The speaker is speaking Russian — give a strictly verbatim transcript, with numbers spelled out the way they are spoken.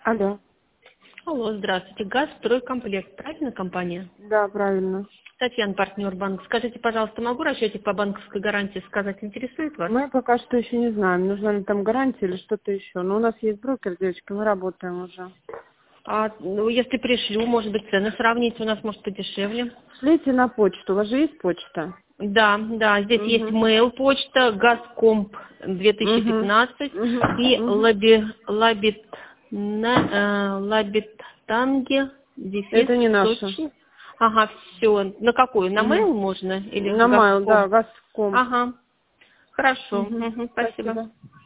Алло. Алло, здравствуйте. Газстройкомплект, правильно компания? Да, правильно. Татьяна, партнер банк. Скажите, пожалуйста, могу расчетик по банковской гарантии сказать, интересует вас? Мы пока что еще не знаем, нужна ли там гарантия или что-то еще. Но у нас есть брокер, девочки, мы работаем уже. А, ну, если пришлю, может быть, цены сравнить, у нас может подешевле. Шлите на почту. У вас же есть почта? Да, да, здесь есть Угу. mail почта, газкомп две тысячи Угу. пятнадцать Угу. и Угу. лаби, лабит, на, э, лабитанги, дефис, Это не наша. Сочи. Ага, все. На какую? На Угу. mail можно или На майл, да, газкомп? Газкомп. Ага, хорошо. Угу. Мгм, спасибо. Спасибо.